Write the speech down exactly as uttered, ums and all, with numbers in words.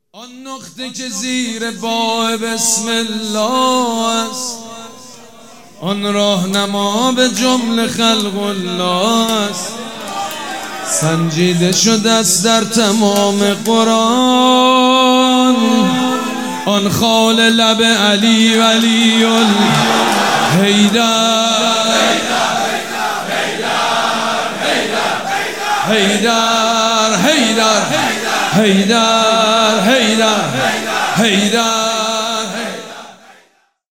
آن نقطه که زیر باه بسم الله است، آن راهنما به جمله خلق الله است. سنجیده شده است در تمام قرآن، آن خال لب علی ولی الحیدر. حیدر حیدر حیدر حیدر حیدر